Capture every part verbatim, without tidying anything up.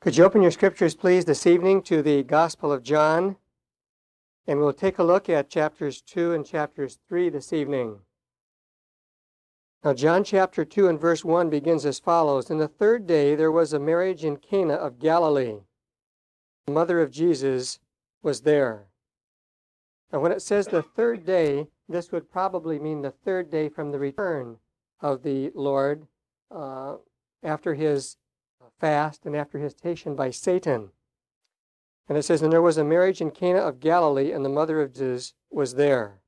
Could you open your scriptures, please, this evening to the Gospel of John? And we'll take a look at chapters two and chapters three this evening. Now, John chapter two and verse one begins as follows. In the third day there was a marriage in Cana of Galilee. The mother of Jesus was there. Now, when it says the third day, this would probably mean the third day from the return of the Lord uh, after his fast and after his temptation by Satan. And it says, and there was a marriage in Cana of Galilee, and the mother of Jesus was there.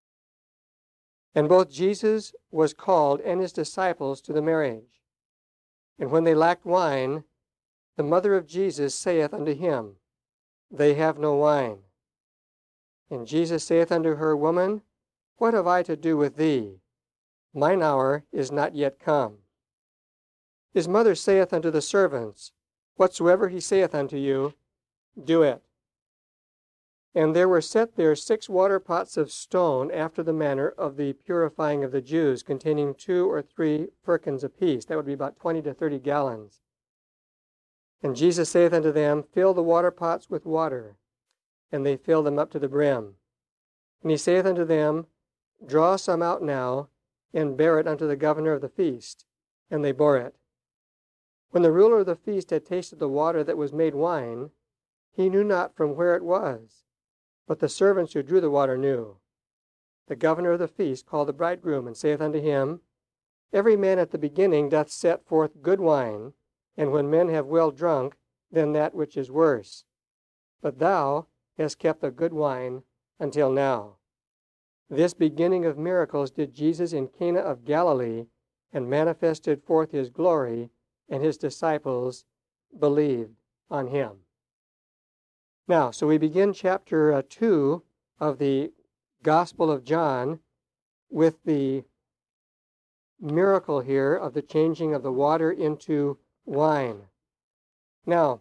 And both Jesus was called and his disciples to the marriage. And when they lacked wine, the mother of Jesus saith unto him, They have no wine. And Jesus saith unto her, Woman, what have I to do with thee? Mine hour is not yet come. His mother saith unto the servants, Whatsoever he saith unto you, do it. And there were set there six water pots of stone after the manner of the purifying of the Jews, containing two or three firkins apiece. That would be about twenty to thirty gallons. And Jesus saith unto them, Fill the water pots with water. And they filled them up to the brim. And he saith unto them, Draw some out now, and bear it unto the governor of the feast. And they bore it. When the ruler of the feast had tasted the water that was made wine, he knew not from where it was, but the servants who drew the water knew. The governor of the feast called the bridegroom, and saith unto him, Every man at the beginning doth set forth good wine, and when men have well drunk, then that which is worse. But thou hast kept the good wine until now. This beginning of miracles did Jesus in Cana of Galilee, and manifested forth his glory, and his disciples believed on him. Now, so we begin chapter uh, two of the Gospel of John with the miracle here of the changing of the water into wine. Now,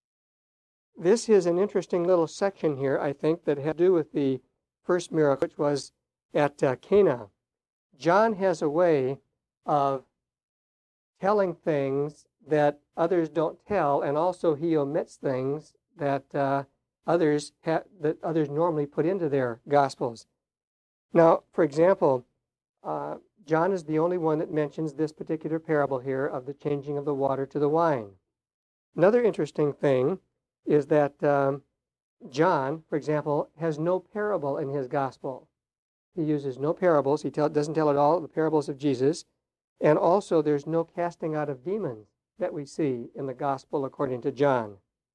this is an interesting little section here, I think, that had to do with the first miracle, which was at uh, Cana. John has a way of telling things that others don't tell, and also he omits things that uh, others ha- that others normally put into their Gospels. Now, for example, uh, John is the only one that mentions this particular parable here of the changing of the water to the wine. Another interesting thing is that um, John, for example, has no parable in his Gospel. He uses no parables. He tell, doesn't tell at all the parables of Jesus. And also, there's no casting out of demons that we see in the Gospel according to John.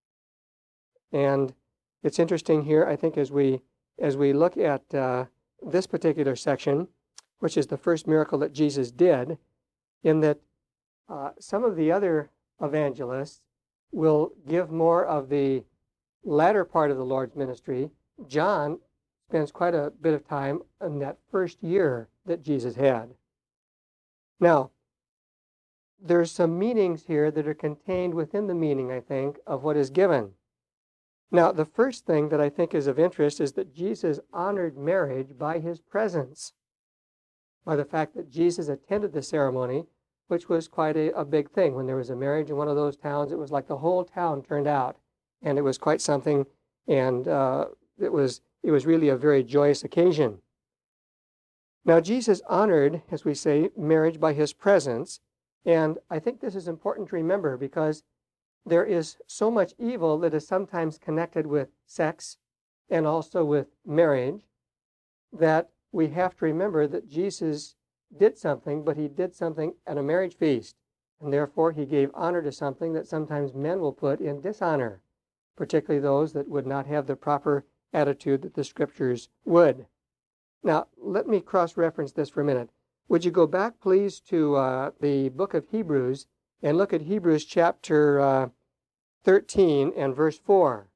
And it's interesting here, I think, as we as we look at uh, this particular section, which is the first miracle that Jesus did, in that uh, some of the other evangelists will give more of the latter part of the Lord's ministry. John spends quite a bit of time in that first year that Jesus had. Now, there's some meanings here that are contained within the meaning, I think, of what is given. Now, the first thing that I think is of interest is that Jesus honored marriage by his presence, by the fact that Jesus attended the ceremony, which was quite a, a big thing. When there was a marriage in one of those towns, it was like the whole town turned out, and it was quite something, and uh, it was it was really a very joyous occasion. Now, Jesus honored, as we say, marriage by his presence, and I think this is important to remember because there is so much evil that is sometimes connected with sex and also with marriage that we have to remember that Jesus did something, but he did something at a marriage feast, and therefore he gave honor to something that sometimes men will put in dishonor, particularly those that would not have the proper attitude that the Scriptures would. Now, let me cross-reference this for a minute. Would you go back, please, to uh, the book of Hebrews and look at Hebrews chapter uh, thirteen and verse four.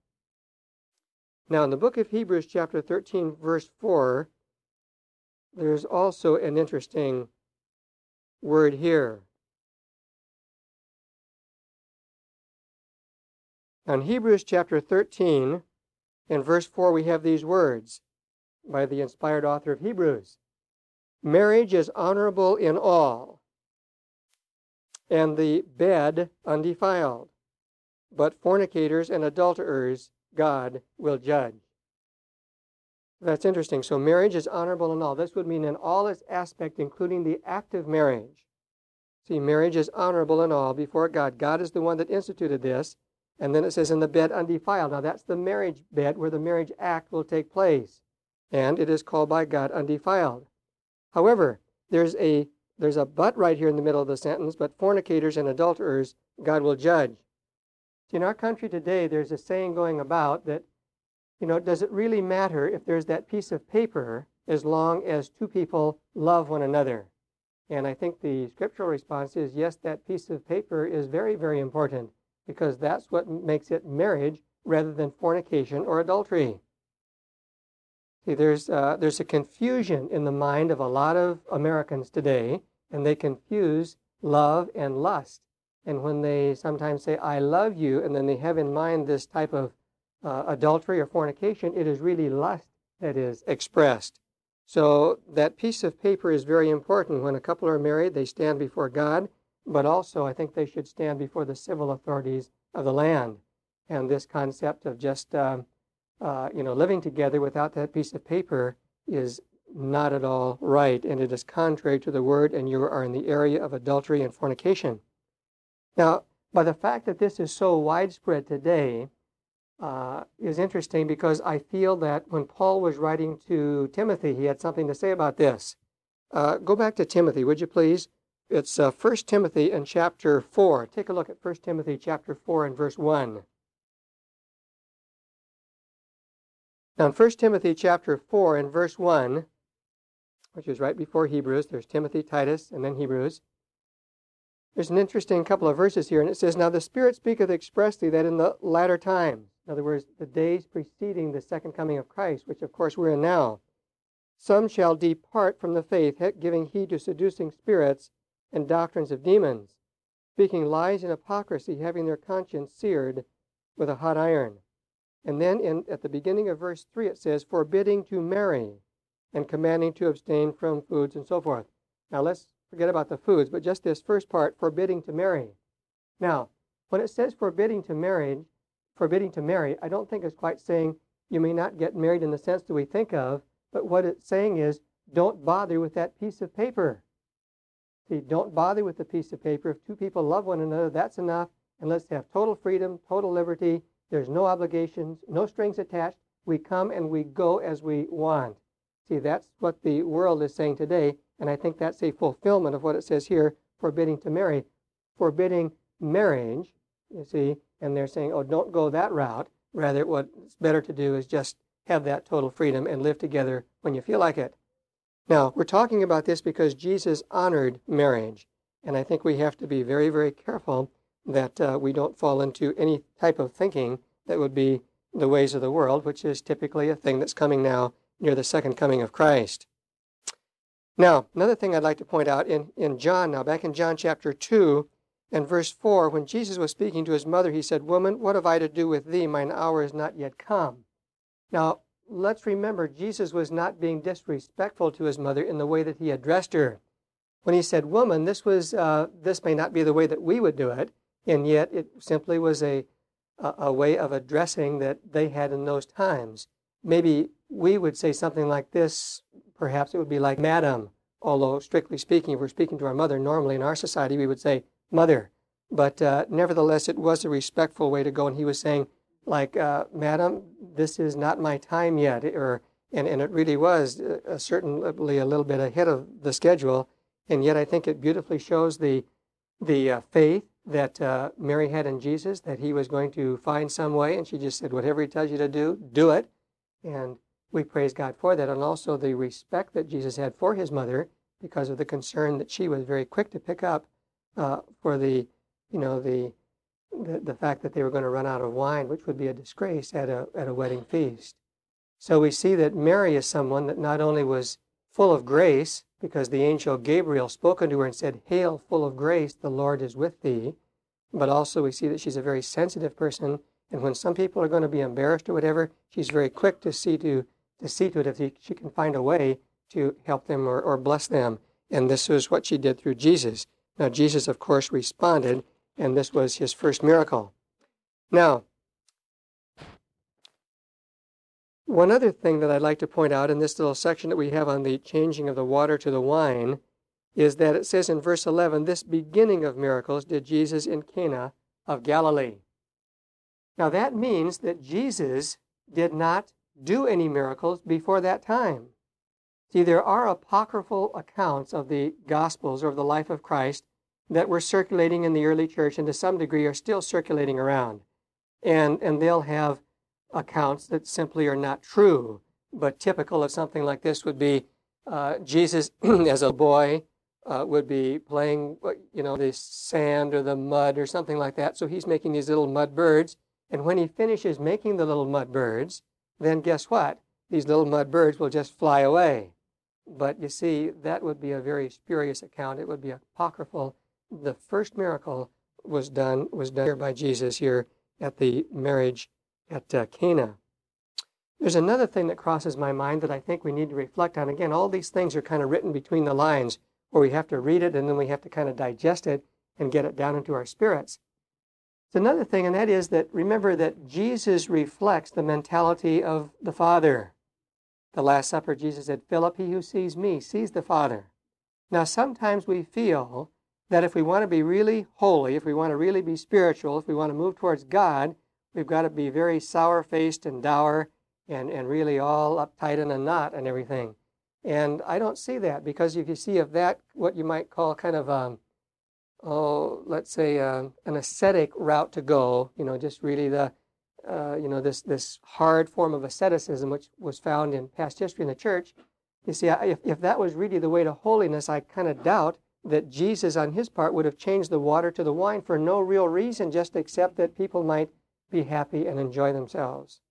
Now, in the book of Hebrews chapter thirteen, verse four, there's also an interesting word here. In Hebrews chapter thirteen and verse four, we have these words by the inspired author of Hebrews. Marriage is honorable in all, and the bed undefiled. but fornicators and adulterers God will judge. That's interesting. So marriage is honorable in all. This would mean in all its aspects, including the act of marriage. See, marriage is honorable in all before God. God is the one that instituted this. And then it says in the bed undefiled. Now that's the marriage bed where the marriage act will take place. And it is called by God undefiled. However, there's a there's a but right here in the middle of the sentence, but fornicators and adulterers God will judge. See, in our country today, there's a saying going about that, you know, does it really matter if there's that piece of paper as long as two people love one another? And I think the scriptural response is, yes, that piece of paper is very, very important because that's what makes it marriage rather than fornication or adultery. See, there's, uh, there's a confusion in the mind of a lot of Americans today, and they confuse love and lust. And when they sometimes say, I love you, and then they have in mind this type of uh, adultery or fornication, it is really lust that is expressed. So that piece of paper is very important. When a couple are married, they stand before God, but also I think they should stand before the civil authorities of the land. And this concept of just, um, uh, you know, living together without that piece of paper is not at all right, and it is contrary to the word, and you are in the area of adultery and fornication. Now, by the fact that this is so widespread today, Uh, is interesting because I feel that when Paul was writing to Timothy, he had something to say about this. Uh, go back to Timothy, would you please? It's uh, First Timothy in chapter four. Take a look at First Timothy chapter four and verse one. Now in First Timothy chapter four and verse one, which is right before Hebrews, there's Timothy, Titus, and then Hebrews. There's an interesting couple of verses here, and it says, Now the Spirit speaketh expressly that in the latter times, in other words, the days preceding the second coming of Christ, which of course we're in now, some shall depart from the faith, giving heed to seducing spirits and doctrines of demons, speaking lies and hypocrisy, having their conscience seared with a hot iron. And then in, at the beginning of verse three it says, forbidding to marry and commanding to abstain from foods and so forth. Now let's forget about the foods, but just this first part, forbidding to marry. Now, when it says forbidding to marry, forbidding to marry, I don't think it's quite saying you may not get married in the sense that we think of, but what it's saying is don't bother with that piece of paper. See, don't bother with the piece of paper. If two people love one another, that's enough, and let's have total freedom, total liberty. There's no obligations, no strings attached. We come and we go as we want. See, that's what the world is saying today, and I think that's a fulfillment of what it says here, forbidding to marry. Forbidding marriage, you see, and they're saying, oh, don't go that route. Rather, what's better to do is just have that total freedom and live together when you feel like it. Now, we're talking about this because Jesus honored marriage, and I think we have to be very, very careful that uh, we don't fall into any type of thinking that would be the ways of the world, which is typically a thing that's coming now near the second coming of Christ. Now, another thing I'd like to point out in, in John, now back in John chapter two and verse four, when Jesus was speaking to his mother, he said, Woman, what have I to do with thee? Mine hour is not yet come. Now, let's remember, Jesus was not being disrespectful to his mother in the way that he addressed her. When he said, woman, this was uh, this may not be the way that we would do it, and yet it simply was a, a, a way of addressing that they had in those times. Maybe we would say something like this, perhaps it would be like madam, although strictly speaking, if we're speaking to our mother, normally in our society we would say mother. But uh, nevertheless, it was a respectful way to go, and he was saying, like, uh, madam, this is not my time yet, or and, and it really was uh, certainly a little bit ahead of the schedule, and yet I think it beautifully shows the the uh, faith that uh, Mary had in Jesus, that he was going to find some way, and she just said, whatever he tells you to do, do it, and we praise God for that, and also the respect that Jesus had for his mother because of the concern that she was very quick to pick up uh, for the, you know, the The, the fact that they were going to run out of wine, which would be a disgrace at a at a wedding feast. So we see that Mary is someone that not only was full of grace, because the angel Gabriel spoke unto her and said, Hail, full of grace, the Lord is with thee, but also we see that she's a very sensitive person, and when some people are going to be embarrassed or whatever, she's very quick to see to, to see to it if she, she can find a way to help them or, or bless them. And this is what she did through Jesus. Now Jesus, of course, responded, and this was his first miracle. Now, one other thing that I'd like to point out in this little section that we have on the changing of the water to the wine is that it says in verse eleven, this beginning of miracles did Jesus in Cana of Galilee. Now that means that Jesus did not do any miracles before that time. See, there are apocryphal accounts of the Gospels or of the life of Christ that were circulating in the early church and to some degree are still circulating around. And, and they'll have accounts that simply are not true, but typical of something like this would be uh, Jesus as a boy uh, would be playing, you know, the sand or the mud or something like that. So he's making these little mud birds. And when he finishes making the little mud birds, then guess what? These little mud birds will just fly away. But you see, that would be a very spurious account. It would be apocryphal. The first miracle was done was done here by Jesus here at the marriage at uh, Cana. There's another thing that crosses my mind that I think we need to reflect on. Again, all these things are kind of written between the lines, where we have to read it and then we have to kind of digest it and get it down into our spirits. It's another thing, and that is that remember that Jesus reflects the mentality of the Father. The Last Supper, Jesus said, Philip, he who sees me sees the Father. Now, sometimes we feel that if we want to be really holy, if we want to really be spiritual, if we want to move towards God, we've got to be very sour-faced and dour and, and really all uptight in a knot and everything. And I don't see that, because if you see of that, what you might call kind of, um, oh, let's say uh, an ascetic route to go, you know, just really the, uh, you know, this, this hard form of asceticism, which was found in past history in the church. You see, if, if that was really the way to holiness, I kind of doubt that Jesus on his part would have changed the water to the wine for no real reason, just except that people might be happy and enjoy themselves.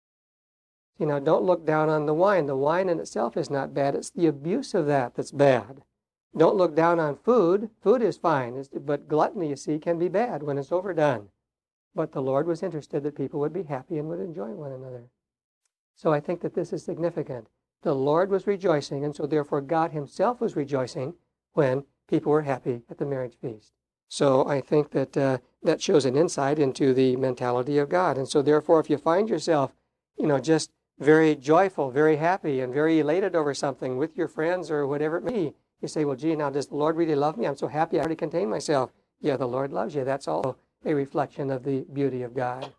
You know, don't look down on the wine. The wine in itself is not bad. It's the abuse of that that's bad. Don't look down on food. Food is fine, but gluttony, you see, can be bad when it's overdone. But the Lord was interested that people would be happy and would enjoy one another. So I think that this is significant. The Lord was rejoicing, and so therefore God himself was rejoicing when people were happy at the marriage feast. So I think that uh, that shows an insight into the mentality of God. And so therefore, if you find yourself, you know, just very joyful, very happy, and very elated over something with your friends or whatever it may be, you say, well, gee, now does the Lord really love me? I'm so happy I already contain myself. Yeah, the Lord loves you. That's also a reflection of the beauty of God.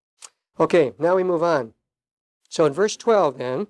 Okay, now we move on. So in verse twelve then,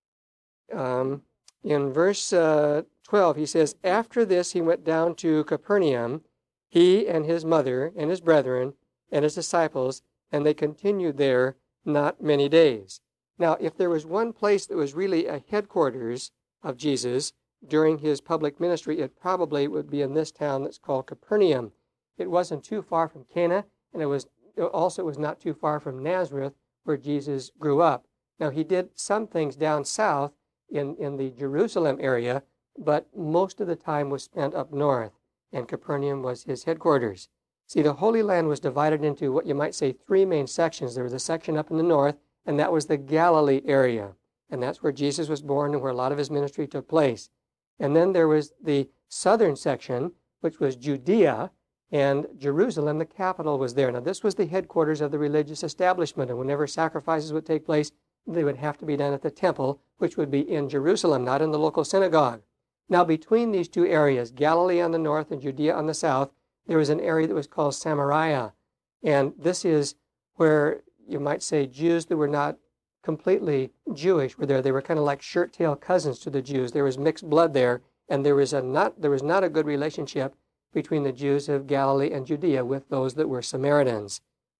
um, in verse uh, twelve, he says, after this he went down to Capernaum, he and his mother and his brethren and his disciples, and they continued there not many days. Now, if there was one place that was really a headquarters of Jesus during his public ministry, it probably would be in this town that's called Capernaum. It wasn't too far from Cana, and it was also it was not too far from Nazareth, where Jesus grew up. Now, he did some things down south in, in the Jerusalem area, but most of the time was spent up north, and Capernaum was his headquarters. See, the Holy Land was divided into what you might say three main sections. There was a section up in the north, and that was the Galilee area, and that's where Jesus was born and where a lot of his ministry took place. And then there was the southern section, which was Judea, and Jerusalem, the capital, was there. Now, this was the headquarters of the religious establishment, and whenever sacrifices would take place, they would have to be done at the temple, which would be in Jerusalem, not in the local synagogue. Now, between these two areas, Galilee on the north and Judea on the south, there was an area that was called Samaria, and this is where you might say Jews that were not completely Jewish were there. They were kind of like shirt-tail cousins to the Jews. There was mixed blood there, and there was a not there was not a good relationship between the Jews of Galilee and Judea with those that were Samaritans.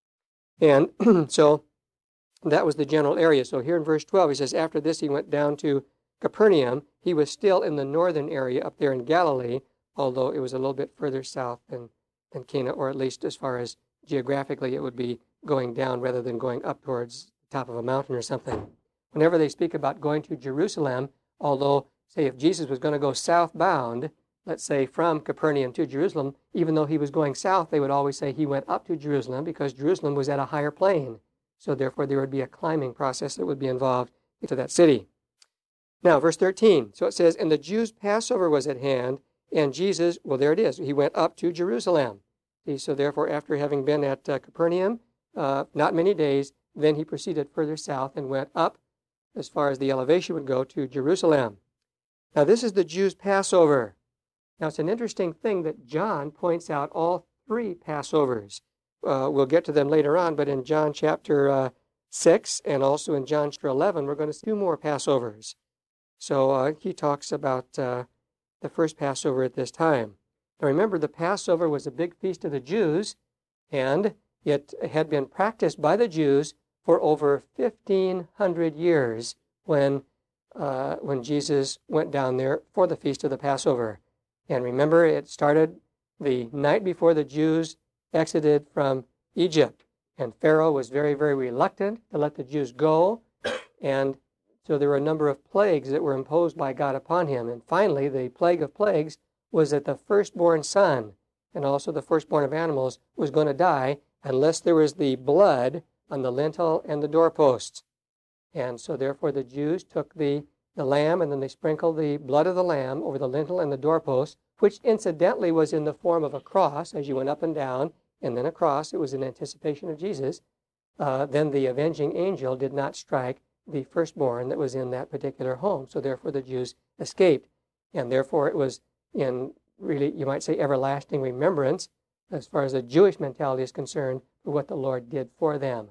And so that was the general area. So here in verse twelve, he says, after this he went down to Capernaum. He was still in the northern area up there in Galilee, although it was a little bit further south than, than Cana, or at least as far as geographically it would be going down rather than going up towards the top of a mountain or something. Whenever they speak about going to Jerusalem, although, say, if Jesus was going to go southbound, let's say from Capernaum to Jerusalem, even though he was going south, they would always say he went up to Jerusalem because Jerusalem was at a higher plane. So therefore there would be a climbing process that would be involved into that city. Now, verse thirteen. So it says, and the Jews' Passover was at hand, and Jesus, well, there it is, he went up to Jerusalem. See, so therefore, after having been at uh, Capernaum, uh, not many days. Then he proceeded further south and went up as far as the elevation would go to Jerusalem. Now this is the Jews' Passover. Now it's an interesting thing that John points out all three Passovers. Uh, we'll get to them later on, but in John chapter uh, six and also in John chapter eleven, we're going to see two more Passovers. So uh, he talks about uh, the first Passover at this time. Now remember, the Passover was a big feast of the Jews, and it had been practiced by the Jews for over fifteen hundred years when, uh, when Jesus went down there for the feast of the Passover. And remember, it started the night before the Jews exited from Egypt. And Pharaoh was very, very reluctant to let the Jews go. And so there were a number of plagues that were imposed by God upon him. And finally, the plague of plagues was that the firstborn son, and also the firstborn of animals, was going to die unless there was the blood on the lintel and the doorposts. And so therefore the Jews took the, the lamb, and then they sprinkled the blood of the lamb over the lintel and the doorposts, which incidentally was in the form of a cross as you went up and down, and then a cross. It was in anticipation of Jesus. Uh, then the avenging angel did not strike the firstborn that was in that particular home. So therefore the Jews escaped. And therefore it was in really, you might say, everlasting remembrance as far as the Jewish mentality is concerned for what the Lord did for them.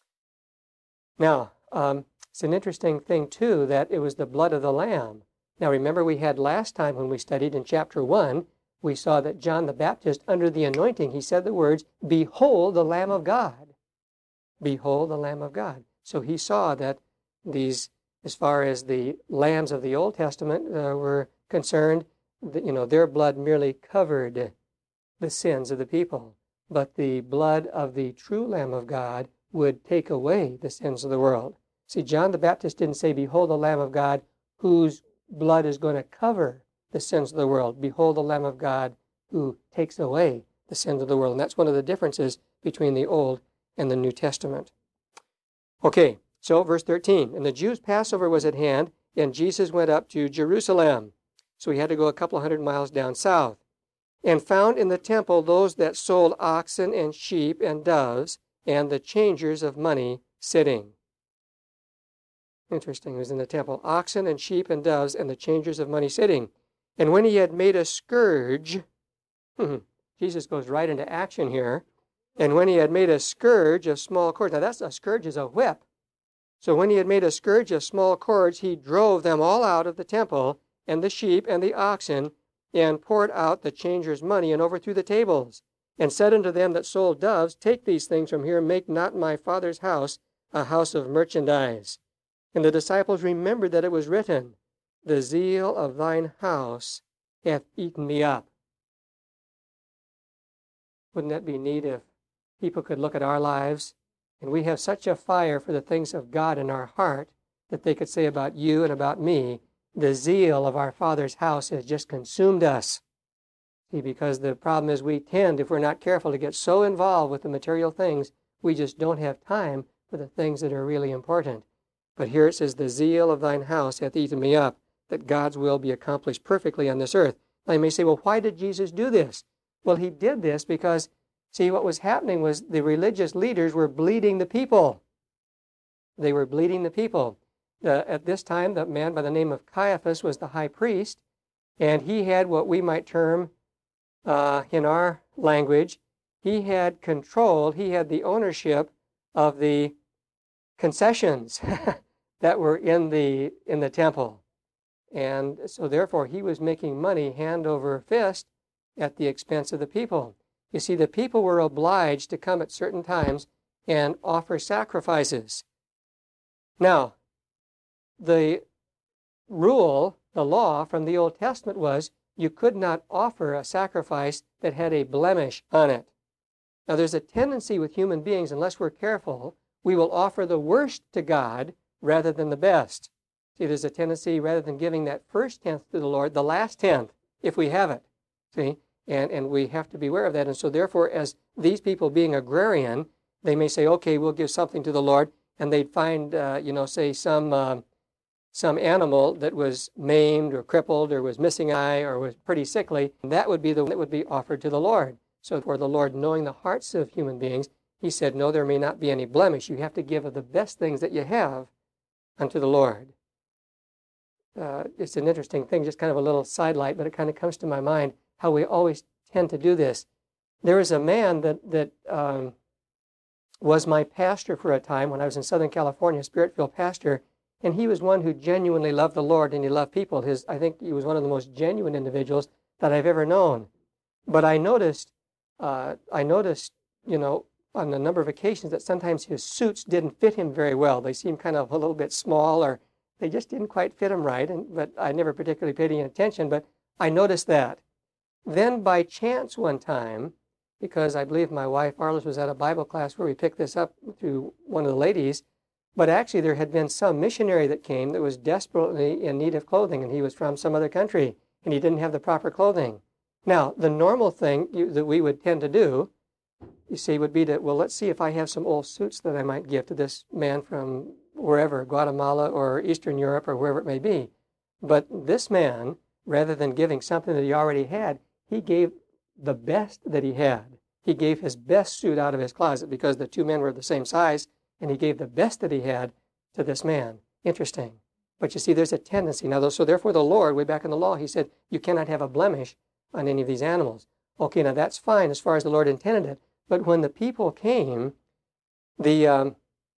Now, um, it's an interesting thing, too, that it was the blood of the Lamb. Now, remember we had last time when we studied in chapter one, we saw that John the Baptist, under the anointing, he said the words, "Behold the Lamb of God." Behold the Lamb of God. So he saw that these, as far as the lambs of the Old Testament uh, were concerned, that, you know, their blood merely covered the sins of the people. But the blood of the true Lamb of God would take away the sins of the world. See, John the Baptist didn't say, "Behold the Lamb of God whose blood is going to cover the sins of the world. Behold the Lamb of God who takes away the sins of the world." And that's one of the differences between the Old and the New Testament. Okay, so verse thirteen. "And the Jews' Passover was at hand, and Jesus went up to Jerusalem." So he had to go a couple hundred miles down south. "And found in the temple those that sold oxen and sheep and doves, and the changers of money sitting." Interesting. He was in the temple. Oxen and sheep and doves, and the changers of money sitting. "And when he had made a scourge," Jesus goes right into action here. "And when he had made a scourge of small cords," now that's a scourge is a whip. "So when he had made a scourge of small cords, he drove them all out of the temple, and the sheep and the oxen, and poured out the changers' money, and overthrew the tables, and said unto them that sold doves, Take these things from here, make not my Father's house a house of merchandise. And the disciples remembered that it was written, The zeal of thine house hath eaten me up." Wouldn't that be neat if people could look at our lives, and we have such a fire for the things of God in our heart, that they could say about you and about me, "The zeal of our Father's house has just consumed us." See, because the problem is we tend, if we're not careful, to get so involved with the material things, we just don't have time for the things that are really important. But here it says, "The zeal of thine house hath eaten me up," that God's will be accomplished perfectly on this earth. Now you may say, well, why did Jesus do this? Well, he did this because, see, what was happening was the religious leaders were bleeding the people. They were bleeding the people. The, at this time, the man by the name of Caiaphas was the high priest, and he had what we might term, uh, in our language, he had control, he had the ownership of the concessions that were in the in the temple. And so therefore he was making money hand over fist at the expense of the people. You see, the people were obliged to come at certain times and offer sacrifices. Now, the rule, the law from the Old Testament was you could not offer a sacrifice that had a blemish on it. Now, there's a tendency with human beings, unless we're careful, we will offer the worst to God rather than the best. See, there's a tendency, rather than giving that first tenth to the Lord, the last tenth, if we have it. See, and, and we have to be aware of that. And so therefore, as these people being agrarian, they may say, okay, we'll give something to the Lord, and they'd find, uh, you know, say some uh, some animal that was maimed or crippled or was missing an eye or was pretty sickly, and that would be the one that would be offered to the Lord. So for the Lord, knowing the hearts of human beings, He said, no, there may not be any blemish. You have to give of the best things that you have unto the Lord. Uh, it's an interesting thing, just kind of a little sidelight, but it kind of comes to my mind how we always tend to do this. There was a man that, that um, was my pastor for a time when I was in Southern California, a Spirit-filled pastor, and he was one who genuinely loved the Lord and he loved people. His, I think he was one of the most genuine individuals that I've ever known. But I noticed, uh, I noticed, you know, on a number of occasions that sometimes his suits didn't fit him very well. They seemed kind of a little bit small, or they just didn't quite fit him right. And but I never particularly paid any attention, but I noticed that. Then by chance one time, because I believe my wife Arliss was at a Bible class where we picked this up through one of the ladies, but actually there had been some missionary that came that was desperately in need of clothing, and he was from some other country, and he didn't have the proper clothing. Now, the normal thing you, that we would tend to do, you see, would be to, well, let's see if I have some old suits that I might give to this man from wherever, Guatemala or Eastern Europe or wherever it may be. But this man, rather than giving something that he already had, he gave the best that he had. He gave his best suit out of his closet because the two men were the same size, and he gave the best that he had to this man. Interesting. But you see, there's a tendency. Now, so therefore the Lord, way back in the law, he said, you cannot have a blemish on any of these animals. Okay, now that's fine as far as the Lord intended it. But when the people came, the um,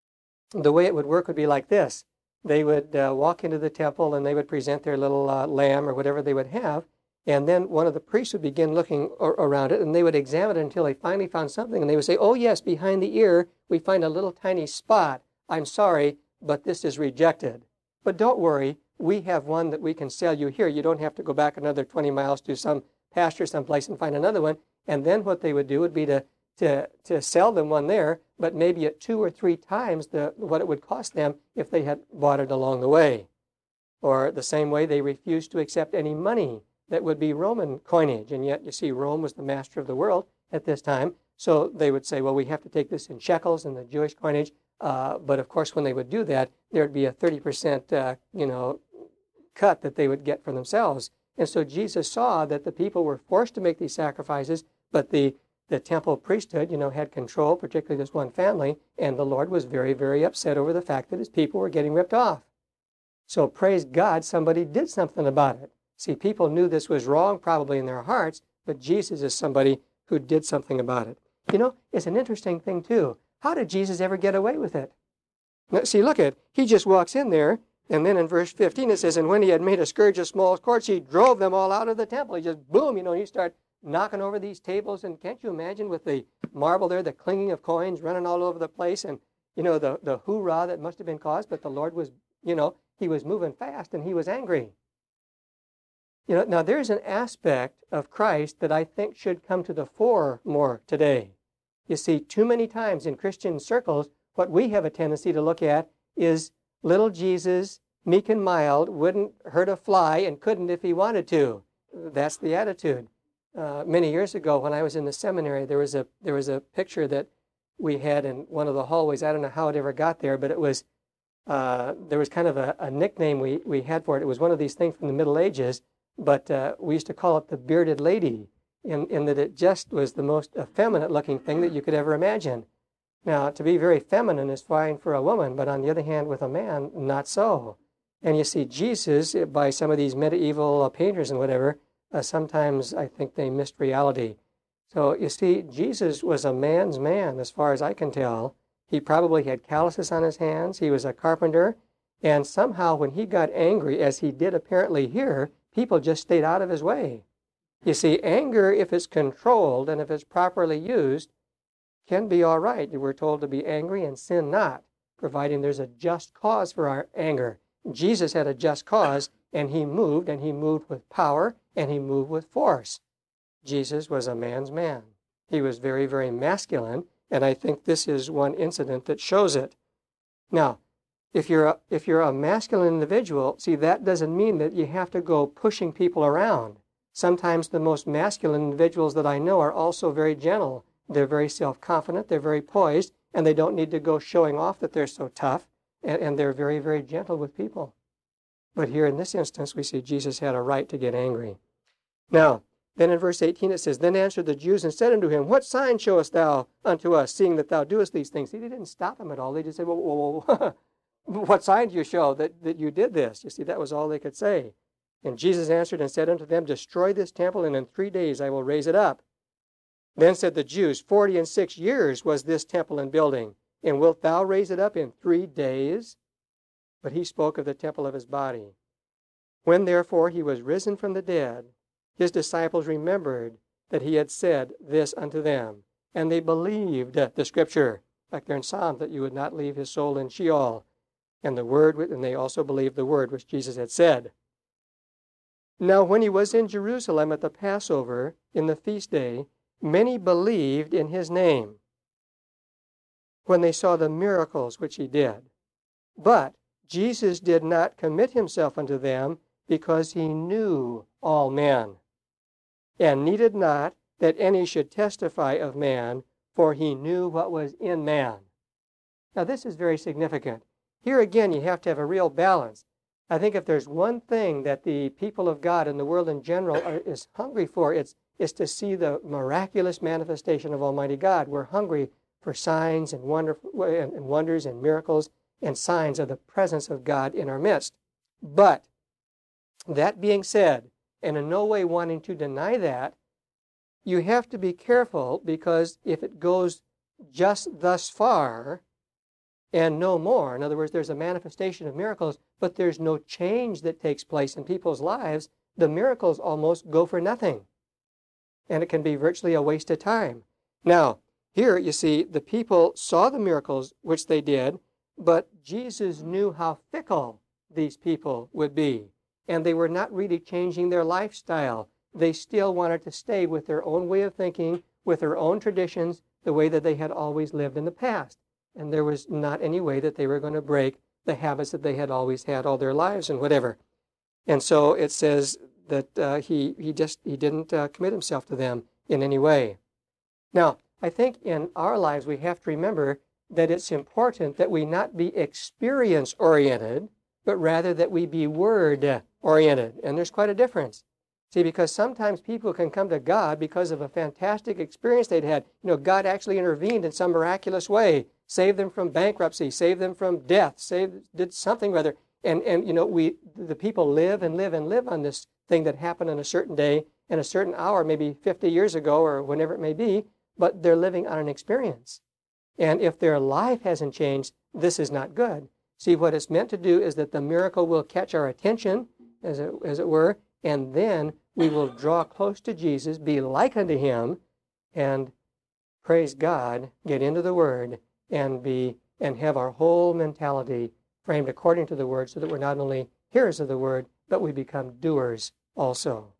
the way it would work would be like this. They would uh, walk into the temple and they would present their little uh, lamb or whatever they would have. And then one of the priests would begin looking around it, and they would examine it until they finally found something. And they would say, oh, yes, behind the ear, we find a little tiny spot. I'm sorry, but this is rejected. But don't worry, we have one that we can sell you here. You don't have to go back another twenty miles to some pasture someplace and find another one. And then what they would do would be to, to, to sell them one there, but maybe at two or three times the, what it would cost them if they had bought it along the way. Or the same way, they refused to accept any money that would be Roman coinage. And yet, you see, Rome was the master of the world at this time. So they would say, well, we have to take this in shekels in the Jewish coinage. Uh, but of course, when they would do that, there would be a thirty percent, uh, you know, cut that they would get for themselves. And so Jesus saw that the people were forced to make these sacrifices, but the, the temple priesthood, you know, had control, particularly this one family, and the Lord was very, very upset over the fact that his people were getting ripped off. So praise God, somebody did something about it. See, people knew this was wrong probably in their hearts, but Jesus is somebody who did something about it. You know, it's an interesting thing too. How did Jesus ever get away with it? Now, see, look at, he just walks in there, and then in verse fifteen it says, and when he had made a scourge of small cords, he drove them all out of the temple. He just, boom, you know, he started knocking over these tables, and can't you imagine with the marble there, the clinging of coins running all over the place, and, you know, the, the hoorah that must have been caused, but the Lord was, you know, he was moving fast, and he was angry. You know, now there's an aspect of Christ that I think should come to the fore more today. You see, too many times in Christian circles, what we have a tendency to look at is little Jesus, meek and mild, wouldn't hurt a fly and couldn't if he wanted to. That's the attitude. Uh, many years ago when I was in the seminary, there was a there was a picture that we had in one of the hallways. I don't know how it ever got there, but it was, uh, there was kind of a, a nickname we, we had for it. It was one of these things from the Middle Ages, but uh, we used to call it the bearded lady, in, in that it just was the most effeminate looking thing that you could ever imagine. Now, to be very feminine is fine for a woman, but on the other hand, with a man, not so. And you see, Jesus, by some of these medieval uh, painters and whatever, uh, sometimes I think they missed reality. So you see, Jesus was a man's man, as far as I can tell. He probably had calluses on his hands. He was a carpenter. And somehow when he got angry, as he did apparently here, people just stayed out of his way. You see, anger, if it's controlled and if it's properly used, can be all right. We're told to be angry and sin not, providing there's a just cause for our anger. Jesus had a just cause, and he moved, and he moved with power, and he moved with force. Jesus was a man's man. He was very, very masculine, and I think this is one incident that shows it. Now, if you're a, if you're a masculine individual, see, that doesn't mean that you have to go pushing people around. Sometimes the most masculine individuals that I know are also very gentle. They're very self-confident, they're very poised, and they don't need to go showing off that they're so tough, and, and they're very, very gentle with people. But here in this instance, we see Jesus had a right to get angry. Now, Then in verse eighteen it says, Then answered the Jews and said unto him, What sign showest thou unto us, seeing that thou doest these things? See, they didn't stop him at all. They just said, Well, well, well what sign do you show that, that you did this? You see, that was all they could say. And Jesus answered and said unto them, Destroy this temple, and in three days I will raise it up. Then said the Jews, Forty and six years was this temple in building, and wilt thou raise it up in three days? But he spoke of the temple of his body. When therefore he was risen from the dead, his disciples remembered that he had said this unto them, and they believed the Scripture, like there in Psalms, that you would not leave his soul in Sheol, and the word, and they also believed the word which Jesus had said. Now when he was in Jerusalem at the Passover, in the feast day, many believed in his name, when they saw the miracles which he did. But Jesus did not commit himself unto them, because he knew all men, and needed not that any should testify of man, for he knew what was in man. Now this is very significant. Here again you have to have a real balance. I think if there's one thing that the people of God and the world in general are, is hungry for, it's, it's to see the miraculous manifestation of Almighty God. We're hungry for signs and, wonder, and, and wonders and miracles and signs of the presence of God in our midst. But that being said, and in no way wanting to deny that, you have to be careful, because if it goes just thus far and no more, in other words, there's a manifestation of miracles, but there's no change that takes place in people's lives, the miracles almost go for nothing. And it can be virtually a waste of time. Now, here you see the people saw the miracles which they did, but Jesus knew how fickle these people would be. And they were not really changing their lifestyle. They still wanted to stay with their own way of thinking, with their own traditions, the way that they had always lived in the past. And there was not any way that they were going to break the habits that they had always had all their lives and whatever. And so it says that uh, he, he just he didn't uh, commit himself to them in any way. Now, I think in our lives we have to remember that it's important that we not be experience-oriented, but rather that we be word-oriented. And there's quite a difference. See, because sometimes people can come to God because of a fantastic experience they'd had. You know, God actually intervened in some miraculous way, saved them from bankruptcy, saved them from death, saved, did something rather. And, and you know, we the people live and live and live on this thing that happened on a certain day and a certain hour, maybe fifty years ago or whenever it may be, but they're living on an experience. And if their life hasn't changed, this is not good. See, what it's meant to do is that the miracle will catch our attention, as it, as it were, and then we will draw close to Jesus, be like unto him, and praise God, get into the Word, and be and have our whole mentality framed according to the Word, so that we're not only hearers of the Word, but we become doers also.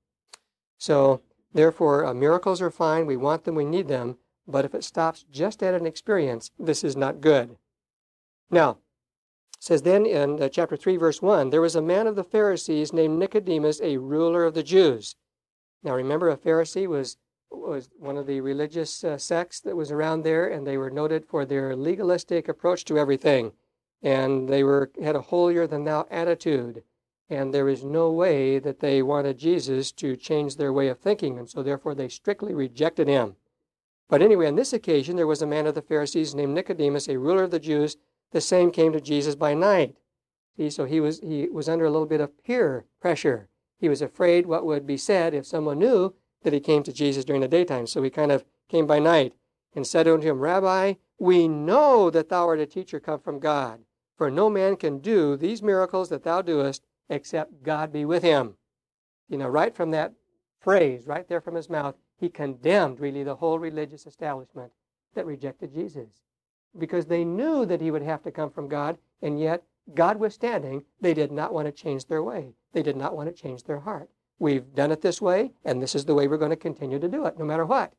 So, therefore, uh, miracles are fine. We want them. We need them. But if it stops just at an experience, this is not good. Now, it says then in uh, chapter three, verse one, there was a man of the Pharisees named Nicodemus, a ruler of the Jews. Now remember, a Pharisee was, was one of the religious uh, sects that was around there, and they were noted for their legalistic approach to everything. And they were had a holier-than-thou attitude. And there is no way that they wanted Jesus to change their way of thinking, and so therefore they strictly rejected him. But anyway, on this occasion, there was a man of the Pharisees named Nicodemus, a ruler of the Jews. The same came to Jesus by night. See, so he was he was under a little bit of peer pressure. He was afraid what would be said if someone knew that he came to Jesus during the daytime. So he kind of came by night and said unto him, Rabbi, we know that thou art a teacher come from God, for no man can do these miracles that thou doest except God be with him. You know, right from that phrase, right there from his mouth, he condemned really the whole religious establishment that rejected Jesus. Because they knew that he would have to come from God, and yet, God withstanding, they did not want to change their way. They did not want to change their heart. We've done it this way, and this is the way we're going to continue to do it, no matter what.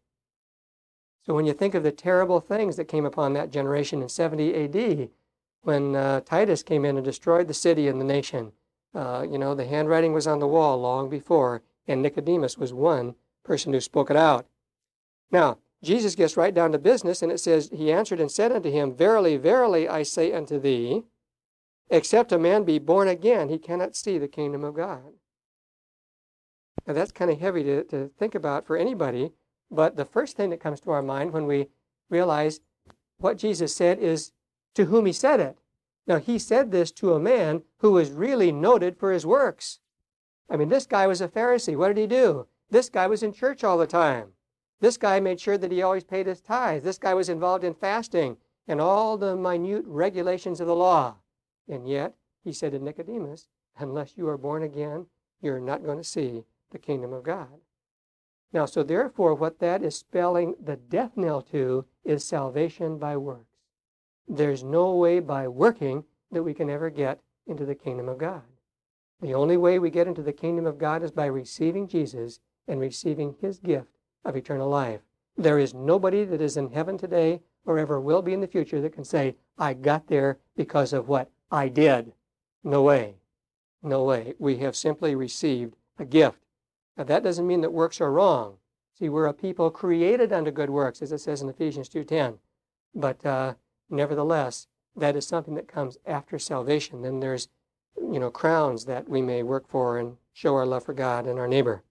So when you think of the terrible things that came upon that generation in seventy A D, when uh, Titus came in and destroyed the city and the nation, uh, you know, the handwriting was on the wall long before, and Nicodemus was one person who spoke it out. Now, Jesus gets right down to business, and it says, he answered and said unto him, Verily, verily, I say unto thee, except a man be born again, he cannot see the kingdom of God. Now that's kind of heavy to, to think about for anybody, but the first thing that comes to our mind when we realize what Jesus said is to whom he said it. Now he said this to a man who was really noted for his works. I mean, this guy was a Pharisee. What did he do? This guy was in church all the time. This guy made sure that he always paid his tithes. This guy was involved in fasting and all the minute regulations of the law. And yet, he said to Nicodemus, unless you are born again, you're not going to see the kingdom of God. Now, so therefore, what that is spelling the death knell to is salvation by works. There's no way by working that we can ever get into the kingdom of God. The only way we get into the kingdom of God is by receiving Jesus and receiving his gift of eternal life. There is nobody that is in heaven today or ever will be in the future that can say, I got there because of what I did. No way. No way. We have simply received a gift. Now, that doesn't mean that works are wrong. See, we're a people created unto good works, as it says in Ephesians two ten. But uh, nevertheless, that is something that comes after salvation. Then there's, you know, crowns that we may work for and show our love for God and our neighbor.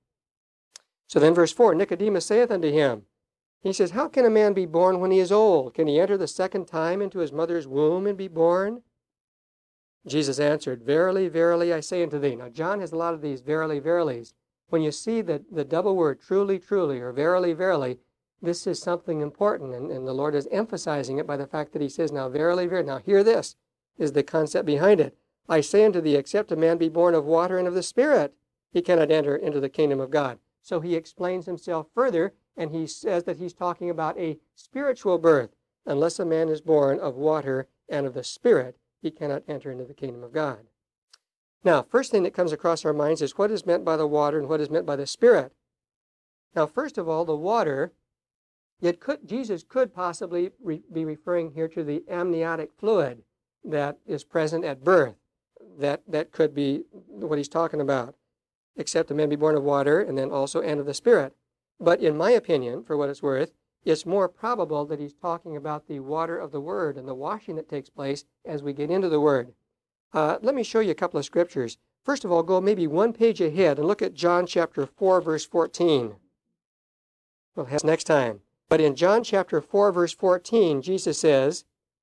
So then verse four, Nicodemus saith unto him, he says, how can a man be born when he is old? Can he enter the second time into his mother's womb and be born? Jesus answered, verily, verily, I say unto thee. Now, John has a lot of these verily, verilies. When you see the, the double word, truly, truly, or verily, verily, this is something important, and, and the Lord is emphasizing it by the fact that he says, now, verily, verily. Now, hear this, is the concept behind it. I say unto thee, except a man be born of water and of the Spirit, he cannot enter into the kingdom of God. So he explains himself further, and he says that he's talking about a spiritual birth. Unless a man is born of water and of the Spirit, he cannot enter into the kingdom of God. Now, first thing that comes across our minds is what is meant by the water and what is meant by the Spirit. Now, first of all, the water, it could, Jesus could possibly re, be referring here to the amniotic fluid that is present at birth. That, that could be what he's talking about. Except a man be born of water and then also and of the Spirit. But in my opinion, for what it's worth, it's more probable that he's talking about the water of the Word and the washing that takes place as we get into the Word. Uh, let me show you a couple of scriptures. First of all, go maybe one page ahead and look at John chapter four, verse fourteen. We'll have next time. But in John chapter four, verse fourteen, Jesus says,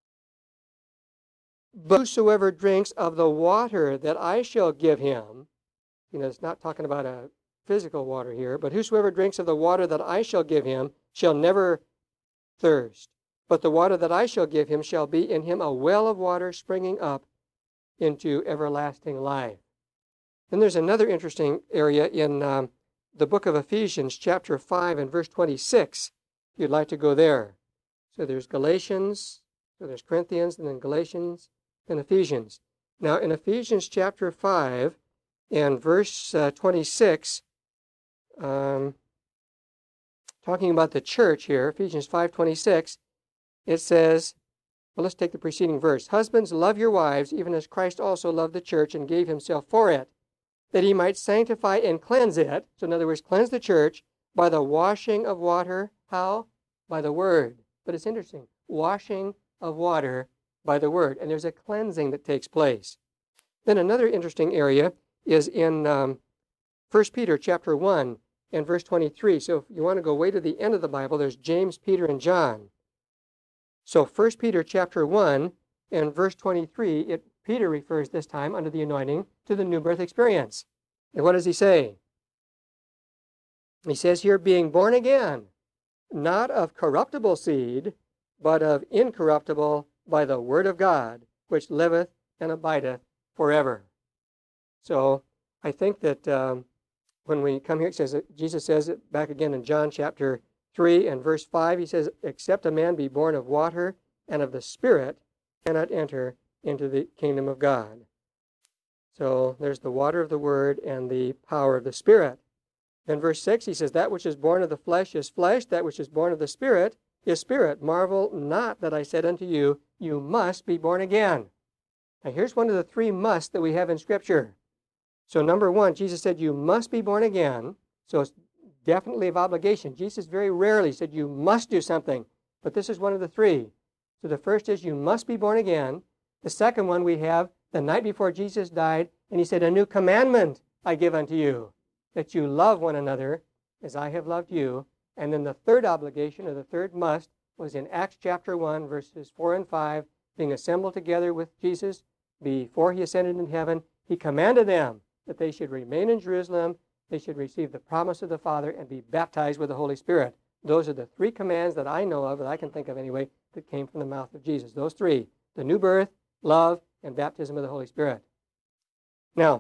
but whosoever drinks of the water that I shall give him, you know, it's not talking about a physical water here, but whosoever drinks of the water that I shall give him shall never thirst. But the water that I shall give him shall be in him a well of water springing up into everlasting life. Then there's another interesting area in um, the book of Ephesians, chapter five and verse twenty-six. If you'd like to go there. So there's Galatians, so there's Corinthians, and then Galatians and Ephesians. Now in Ephesians chapter five and verse uh, twenty-six, um, talking about the church here, Ephesians five twenty-six, it says, well, let's take the preceding verse. Husbands, love your wives, even as Christ also loved the church and gave himself for it, that he might sanctify and cleanse it. So in other words, cleanse the church by the washing of water. How? By the word. But it's interesting. Washing of water by the word. And there's a cleansing that takes place. Then another interesting area is in um, First Peter chapter one and verse twenty-three. So if you want to go way to the end of the Bible, there's James, Peter, and John. So First Peter chapter one and verse twenty-three, it, Peter refers this time under the anointing to the new birth experience. And what does he say? He says here, being born again, not of corruptible seed, but of incorruptible by the word of God, which liveth and abideth forever. So I think that um, when we come here, it says that Jesus says it back again in John chapter three and verse five, he says, except a man be born of water and of the Spirit, cannot enter into the kingdom of God. So there's the water of the word and the power of the Spirit. Then verse six, he says, that which is born of the flesh is flesh, that which is born of the Spirit is spirit. Marvel not that I said unto you, you must be born again. Now here's one of the three musts that we have in Scripture. So number one, Jesus said you must be born again. So it's definitely of obligation. Jesus very rarely said you must do something, but this is one of the three. So the first is you must be born again. The second one we have the night before Jesus died, and he said, a new commandment I give unto you. that you love one another as I have loved you. And then the third obligation, or the third must, was in Acts chapter one, verses four and five, being assembled together with Jesus before he ascended into heaven. He commanded them that they should remain in Jerusalem, they should receive the promise of the Father, and be baptized with the Holy Spirit. Those are the three commands that I know of, that I can think of anyway, that came from the mouth of Jesus. Those three: the new birth, love, and baptism of the Holy Spirit. Now,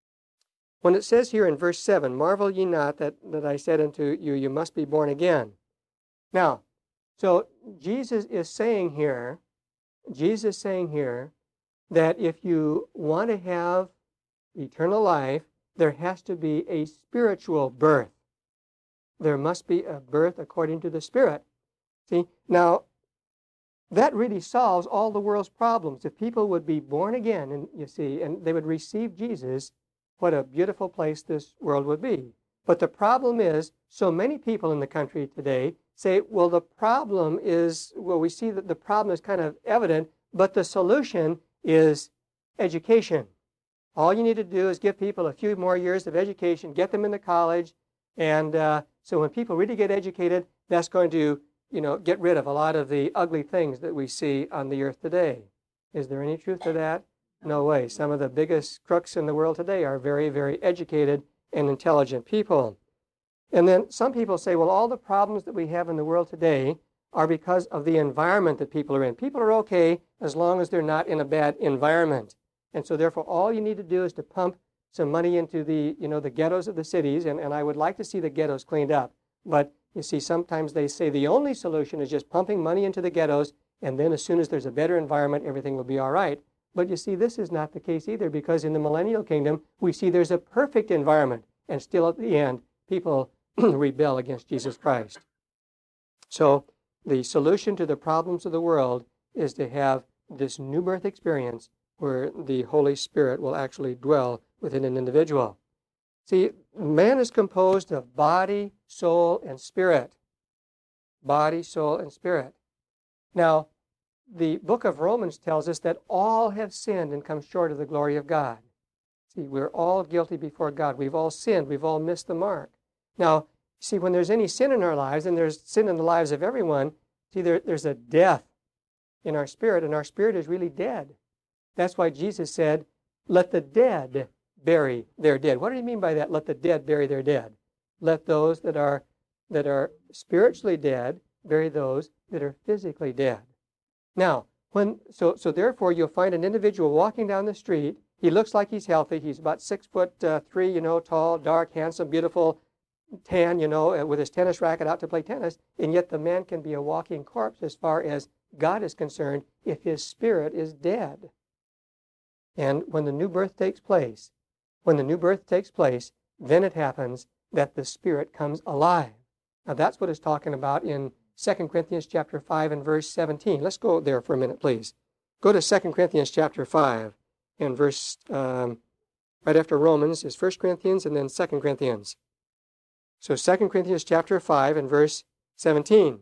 when it says here in verse seven, marvel ye not that, that I said unto you, you must be born again. Now, so Jesus is saying here, Jesus is saying here that if you want to have eternal life, there has to be a spiritual birth. There must be a birth according to the Spirit. See, now, that really solves all the world's problems. If people would be born again, and you see, and they would receive Jesus, what a beautiful place this world would be. But the problem is, so many people in the country today say, well, the problem is, well, we see that the problem is kind of evident, but the solution is education. All you need to do is give people a few more years of education, get them into college, and uh, so when people really get educated, that's going to, you know, get rid of a lot of the ugly things that we see on the earth today. Is there any truth to that? No way. Some of the biggest crooks in the world today are very, very educated and intelligent people. And then some people say, well, all the problems that we have in the world today are because of the environment that people are in. People are okay as long as they're not in a bad environment. And so therefore, all you need to do is to pump some money into the, you know, the ghettos of the cities, and, and I would like to see the ghettos cleaned up. But you see, sometimes they say the only solution is just pumping money into the ghettos, and then as soon as there's a better environment, everything will be all right. But you see, this is not the case either, because in the millennial kingdom, we see there's a perfect environment, and still at the end, people rebel against Jesus Christ. So the solution to the problems of the world is to have this new birth experience where the Holy Spirit will actually dwell within an individual. See, man is composed of body, soul, and spirit. Body, soul, and spirit. Now, the book of Romans tells us that all have sinned and come short of the glory of God. See, we're all guilty before God. We've all sinned. We've all missed the mark. Now, see, when there's any sin in our lives, and there's sin in the lives of everyone, see, there, there's a death in our spirit, and our spirit is really dead. That's why Jesus said, let the dead bury their dead. What do you mean by that? Let the dead bury their dead. Let those that are that are spiritually dead bury those that are physically dead. Now, when so so therefore you'll find an individual walking down the street. He looks like he's healthy. He's about six foot uh, three, you know, tall, dark, handsome, beautiful, tan, you know, with his tennis racket out to play tennis. And yet the man can be a walking corpse as far as God is concerned if his spirit is dead. And when the new birth takes place, when the new birth takes place, then it happens that the Spirit comes alive. Now that's what it's talking about in Second Corinthians chapter five and verse seventeen. Let's go there for a minute, please. Go to Second Corinthians chapter five and verse, um, right after Romans is First Corinthians and then Second Corinthians. So Second Corinthians chapter five and verse seventeen.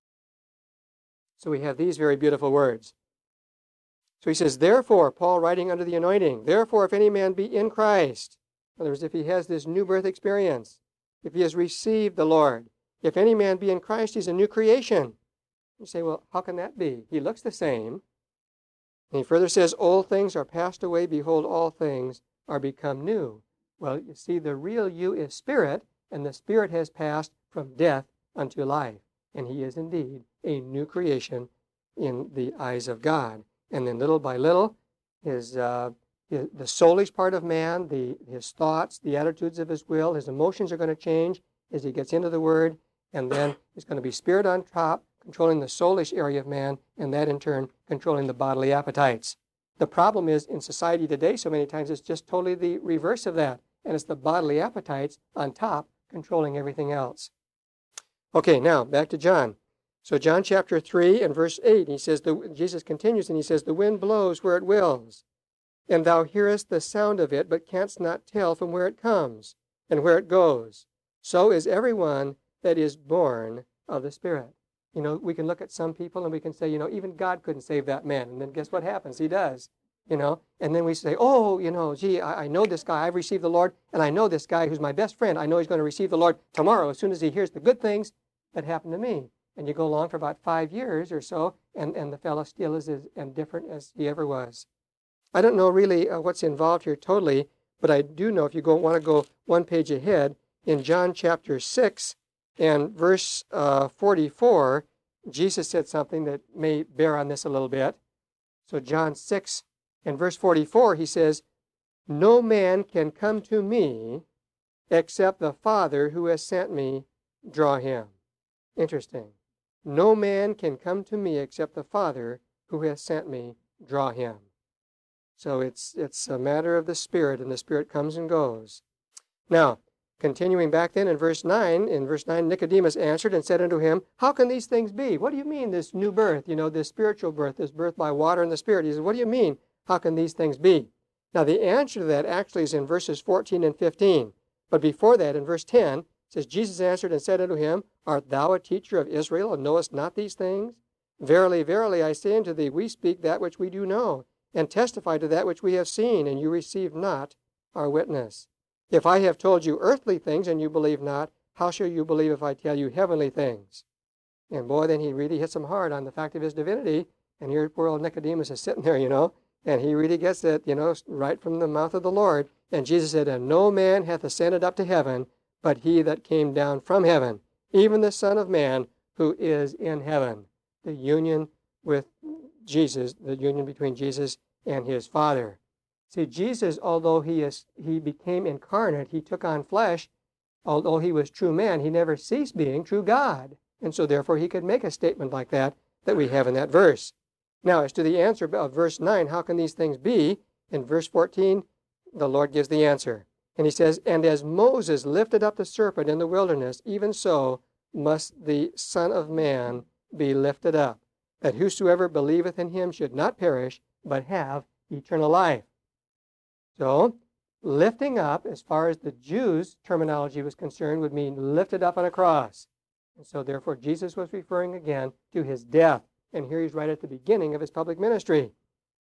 So we have these very beautiful words. So he says, therefore, Paul writing under the anointing, therefore, if any man be in Christ, in other words, if he has this new birth experience, if he has received the Lord, if any man be in Christ, he's a new creation. You say, well, how can that be? He looks the same. And he further says, old things are passed away, behold, all things are become new. Well, you see, the real you is spirit, and the spirit has passed from death unto life. And he is indeed a new creation in the eyes of God. And then little by little, his, uh, his the soulish part of man, the, his thoughts, the attitudes of his will, his emotions are going to change as he gets into the Word. And then it's going to be spirit on top, controlling the soulish area of man, and that in turn controlling the bodily appetites. The problem is in society today, so many times it's just totally the reverse of that. And it's the bodily appetites on top controlling everything else. Okay, now back to John. So John chapter three and verse eight, he says, the, Jesus continues and he says, the wind blows where it wills, and thou hearest the sound of it, but canst not tell from where it comes and where it goes. So is everyone that is born of the Spirit. You know, we can look at some people and we can say, you know, even God couldn't save that man. And then guess what happens? He does. you know. And then we say, oh, you know, gee, I, I know this guy. I've received the Lord, and I know this guy who's my best friend. I know he's going to receive the Lord tomorrow as soon as he hears the good things that happened to me. And you go along for about five years or so, and, and the fellow still is as indifferent as he ever was. I don't know really uh, what's involved here totally, but I do know if you go want to go one page ahead, in John chapter six and verse uh, forty-four, Jesus said something that may bear on this a little bit. So John six and verse forty-four, he says, "No man can come to me except the Father who has sent me draw him." Interesting. No man can come to me except the Father who has sent me draw him. So it's it's a matter of the Spirit, and the Spirit comes and goes. Now, continuing back then in verse nine, in verse nine, Nicodemus answered and said unto him, "How can these things be?" What do you mean, this new birth, you know, this spiritual birth, this birth by water and the Spirit? He says, what do you mean, how can these things be? Now, the answer to that actually is in verses fourteen and fifteen. But before that, in verse ten, it says, Jesus answered and said unto him, "Art thou a teacher of Israel, and knowest not these things? Verily, verily, I say unto thee, we speak that which we do know, and testify to that which we have seen, and you receive not our witness. If I have told you earthly things, and you believe not, how shall you believe if I tell you heavenly things?" And boy, then he really hits him hard on the fact of his divinity, and here poor old Nicodemus is sitting there, you know, and he really gets it, you know, right from the mouth of the Lord. And Jesus said, "And no man hath ascended up to heaven, but he that came down from heaven, even the Son of Man who is in heaven." The union with Jesus, the union between Jesus and his Father. See, Jesus, although he is he became incarnate, he took on flesh, although he was true man, he never ceased being true God. And so therefore he could make a statement like that that we have in that verse. Now, as to the answer of verse nine, how can these things be? In verse fourteen, the Lord gives the answer. And he says, "And as Moses lifted up the serpent in the wilderness, even so must the Son of Man be lifted up, that whosoever believeth in him should not perish, but have eternal life." So, lifting up, as far as the Jews' terminology was concerned, would mean lifted up on a cross. And so, therefore, Jesus was referring again to his death. And here he's right at the beginning of his public ministry.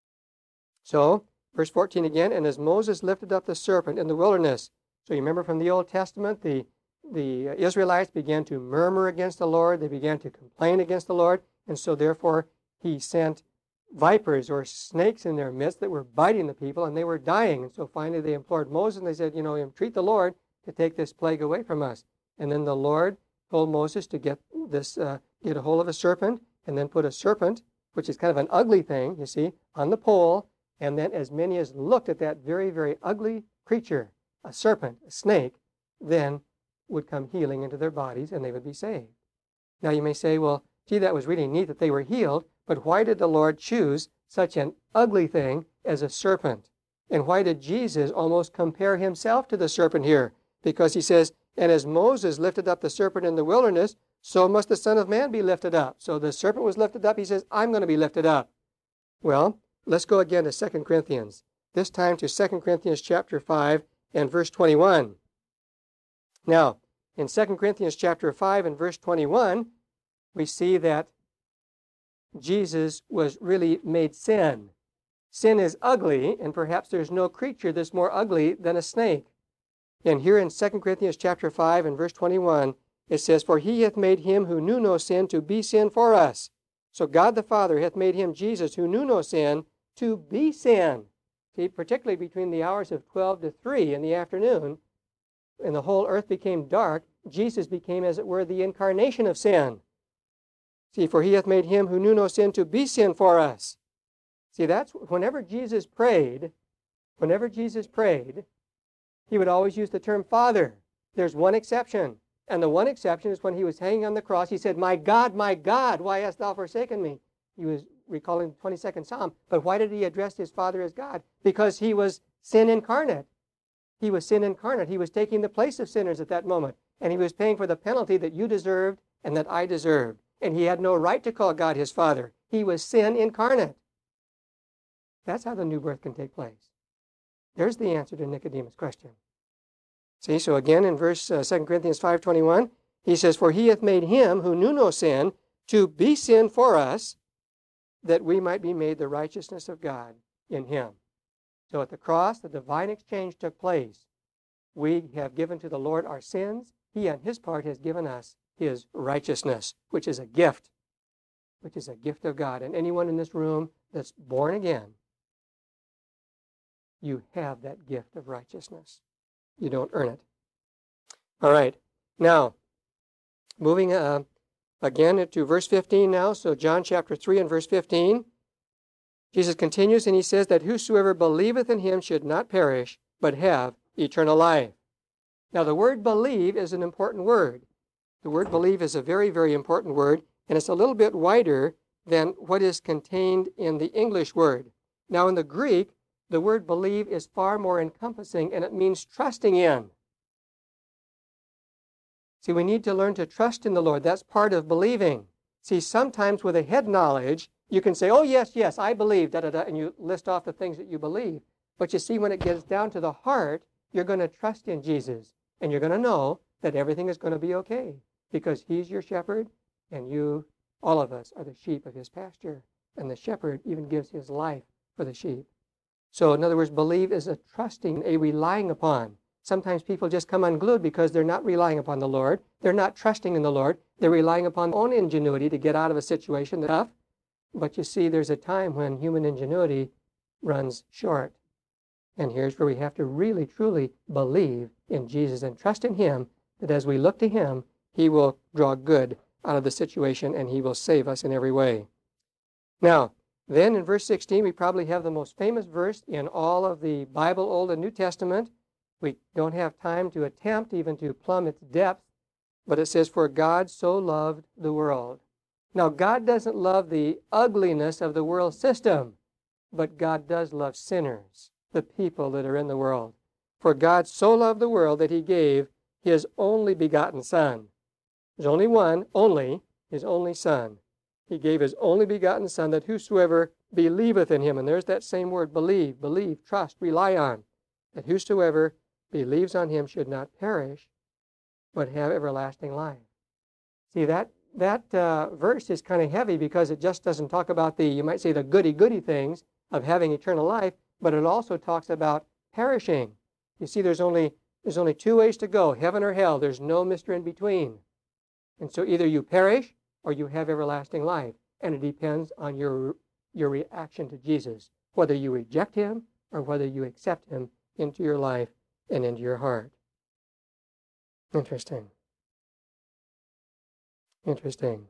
So, verse fourteen again, "And as Moses lifted up the serpent in the wilderness." So you remember from the Old Testament, the, the Israelites began to murmur against the Lord. They began to complain against the Lord. And so, therefore, he sent vipers or snakes in their midst that were biting the people, and they were dying. And so finally they implored Moses, and they said, you know, entreat the Lord to take this plague away from us. And then the Lord told Moses to get this, uh, get a hold of a serpent, and then put a serpent, which is kind of an ugly thing, you see, on the pole. And then as many as looked at that very, very ugly creature, a serpent, a snake, then would come healing into their bodies, and they would be saved. Now you may say, well, gee, that was really neat that they were healed, but why did the Lord choose such an ugly thing as a serpent? And why did Jesus almost compare himself to the serpent here? Because he says, "And as Moses lifted up the serpent in the wilderness, so must the Son of Man be lifted up." So the serpent was lifted up. He says, I'm going to be lifted up. Well, let's go again to Second Corinthians. This time to Second Corinthians chapter five and verse twenty-one. Now, in Second Corinthians chapter five and verse twenty-one, we see that Jesus was really made sin. Sin is ugly, and perhaps there's no creature that's more ugly than a snake. And here in Second Corinthians chapter five and verse twenty-one, it says, "For he hath made him who knew no sin to be sin for us." So God the Father hath made him, Jesus, who knew no sin, to be sin. See, particularly between the hours of twelve to three in the afternoon, and the whole earth became dark, Jesus became, as it were, the incarnation of sin. See, for he hath made him who knew no sin to be sin for us. See, that's whenever Jesus prayed, whenever Jesus prayed, he would always use the term Father. There's one exception. And the one exception is when he was hanging on the cross, he said, "My God, my God, why hast thou forsaken me?" He was recalling the twenty-second Psalm. But why did he address his Father as God? Because he was sin incarnate. He was sin incarnate. He was taking the place of sinners at that moment. And he was paying for the penalty that you deserved and that I deserved. And he had no right to call God his Father. He was sin incarnate. That's how the new birth can take place. There's the answer to Nicodemus' question. See, so again in verse uh, Second Corinthians five twenty-one, he says, "For he hath made him who knew no sin to be sin for us, that we might be made the righteousness of God in him. So at the cross, the divine exchange took place. We have given to the Lord our sins. He, on his part, has given us his righteousness, which is a gift, which is a gift of God. And anyone in this room that's born again, you have that gift of righteousness. You don't earn it. All right. Now, moving uh, again into verse fifteen now. So John chapter three and verse fifteen. Jesus continues and he says that whosoever believeth in him should not perish, but have eternal life. Now, the word believe is an important word. The word believe is a very, very important word, and it's a little bit wider than what is contained in the English word. Now, in the Greek, the word believe is far more encompassing, and it means trusting in. See, we need to learn to trust in the Lord. That's part of believing. See, sometimes with a head knowledge, you can say, oh, yes, yes, I believe, da, da, da, and you list off the things that you believe. But you see, when it gets down to the heart, you're going to trust in Jesus, and you're going to know that everything is going to be okay, because he's your shepherd, and you, all of us, are the sheep of his pasture. And the shepherd even gives his life for the sheep. So, in other words, believe is a trusting, a relying upon. Sometimes people just come unglued because they're not relying upon the Lord. They're not trusting in the Lord. They're relying upon their own ingenuity to get out of a situation that's tough. But you see, there's a time when human ingenuity runs short. And here's where we have to really, truly believe in Jesus and trust in him, that as we look to him, he will draw good out of the situation and he will save us in every way. Now, then in verse sixteen, we probably have the most famous verse in all of the Bible, Old and New Testament. We don't have time to attempt even to plumb its depth, but it says, for God so loved the world. Now, God doesn't love the ugliness of the world system, but God does love sinners, the people that are in the world. For God so loved the world that he gave his only begotten Son. There's only one, only, his only Son. He gave his only begotten Son, that whosoever believeth in him, and there's that same word, believe, believe, trust, rely on, that whosoever believes on him should not perish, but have everlasting life. See, that that uh, verse is kind of heavy because it just doesn't talk about the, you might say, the goody-goody things of having eternal life, but it also talks about perishing. You see, there's only there's only two ways to go, heaven or hell. There's no mister in between. And so either you perish or you have everlasting life, and it depends on your your reaction to Jesus, whether you reject him or whether you accept him into your life and into your heart. Interesting. Interesting.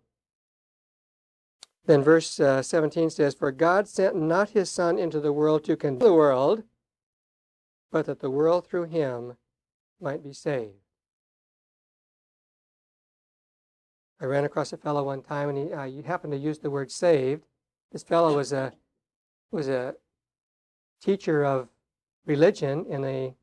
Then verse uh, seventeen says, for God sent not his Son into the world to condemn the world, but that the world through him might be saved. I ran across a fellow one time, and he, uh, he happened to use the word saved. This fellow was a was a teacher of religion in a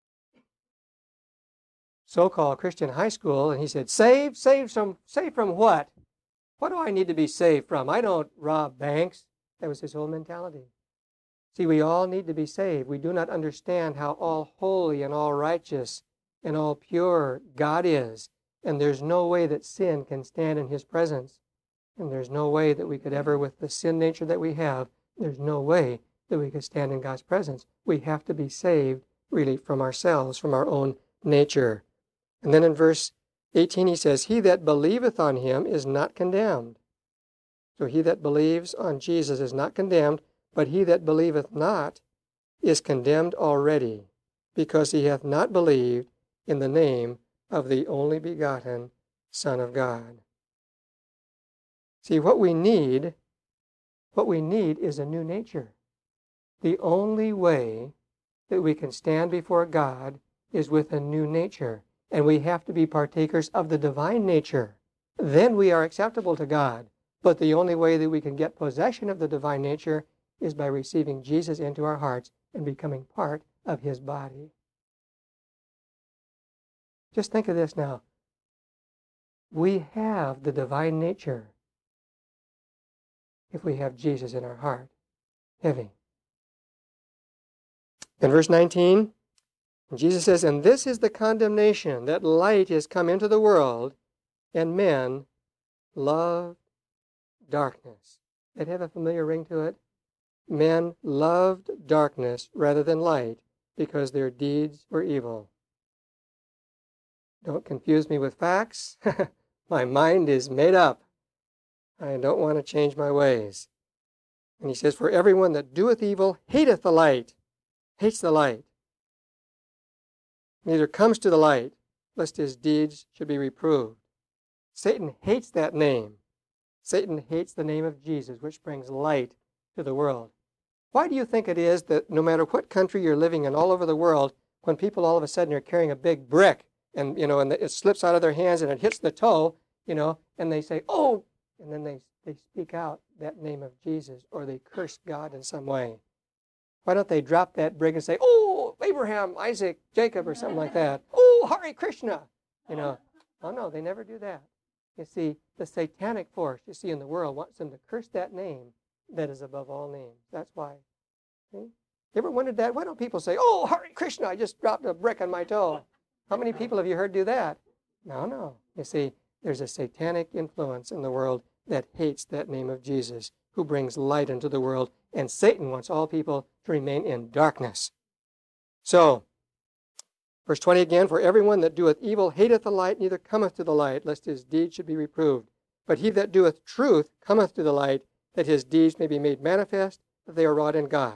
so-called Christian high school, and he said, saved? Saved from, saved from what? What do I need to be saved from? I don't rob banks. That was his whole mentality. See, we all need to be saved. We do not understand how all holy and all righteous and all pure God is, and there's no way that sin can stand in his presence. And there's no way that we could ever, with the sin nature that we have, there's no way that we could stand in God's presence. We have to be saved, really, from ourselves, from our own nature. And then in verse eighteen he says, he that believeth on him is not condemned. So he that believes on Jesus is not condemned, but he that believeth not is condemned already, because he hath not believed in the name of the only begotten Son of God. See, what we need, what we need is a new nature. The only way that we can stand before God is with a new nature. And we have to be partakers of the divine nature. Then we are acceptable to God. But the only way that we can get possession of the divine nature is by receiving Jesus into our hearts and becoming part of his body. Just think of this now. We have the divine nature if we have Jesus in our heart. Heavy. In verse nineteen, Jesus says, and this is the condemnation, that light is come into the world, and men love darkness. It have a familiar ring to it? men loved darkness rather than light because their deeds were evil. Don't confuse me with facts. My mind is made up. I don't want to change my ways. And he says, for everyone that doeth evil hateth the light, hates the light, neither comes to the light, lest his deeds should be reproved. Satan hates that name. Satan hates the name of Jesus, which brings light to the world. Why do you think it is that no matter what country you're living in all over the world, when people all of a sudden are carrying a big brick and, you know, and it slips out of their hands and it hits the toe, you know, and they say, oh, and then they, they speak out that name of Jesus, or they curse God in some way. Why don't they drop that brick and say, oh, Abraham, Isaac, Jacob, or something like that? Oh, Hare Krishna, you know. Oh, no, they never do that. You see, the satanic force you see in the world wants them to curse that name that is above all names. That's why. See? You ever wondered that? Why don't people say, oh, Hare Krishna, I just dropped a brick on my toe? How many people have you heard do that? No, no. You see, there's a satanic influence in the world that hates that name of Jesus, who brings light into the world, and Satan wants all people to remain in darkness. So, verse twenty again, for everyone that doeth evil hateth the light, neither cometh to the light, lest his deeds should be reproved. But he that doeth truth cometh to the light, that his deeds may be made manifest, that they are wrought in God.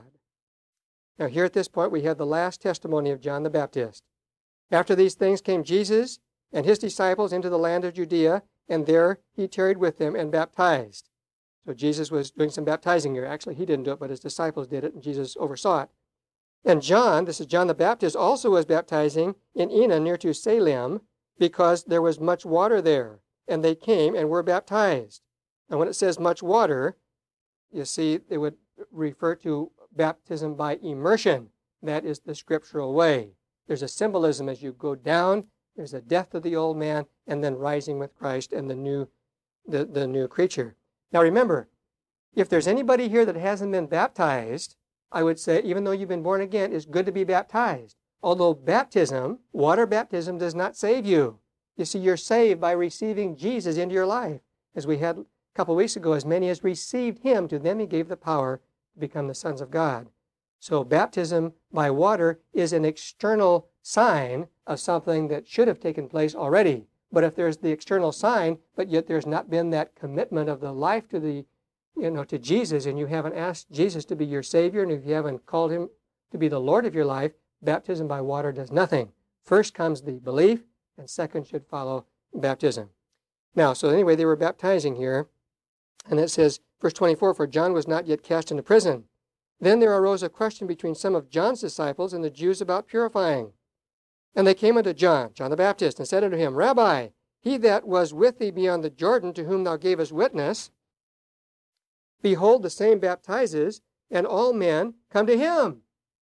Now here at this point we have the last testimony of John the Baptist. After these things came Jesus and his disciples into the land of Judea, and there he tarried with them and baptized. So Jesus was doing some baptizing here. Actually, he didn't do it, but his disciples did it, and Jesus oversaw it. And John, this is John the Baptist, also was baptizing in Enna near to Salem, because there was much water there. And they came and were baptized. And when it says much water, you see, it would refer to baptism by immersion. That is the scriptural way. There's a symbolism as you go down. There's a death of the old man, and then rising with Christ and the new, the, the new creature. Now remember, if there's anybody here that hasn't been baptized, I would say, even though you've been born again, it's good to be baptized. Although baptism, water baptism, does not save you. You see, you're saved by receiving Jesus into your life. As we had a couple weeks ago, as many as received him, to them he gave the power to become the sons of God. So baptism by water is an external sign of something that should have taken place already. But if there's the external sign, but yet there's not been that commitment of the life to the, you know, to Jesus, and you haven't asked Jesus to be your Savior, and if you haven't called him to be the Lord of your life, baptism by water does nothing. First comes the belief, and second should follow baptism. Now, so anyway, they were baptizing here, and it says, verse twenty-four, for John was not yet cast into prison. Then there arose a question between some of John's disciples and the Jews about purifying. And they came unto John, John the Baptist, and said unto him, Rabbi, he that was with thee beyond the Jordan, to whom thou gavest witness, behold, the same baptizes, and all men come to him.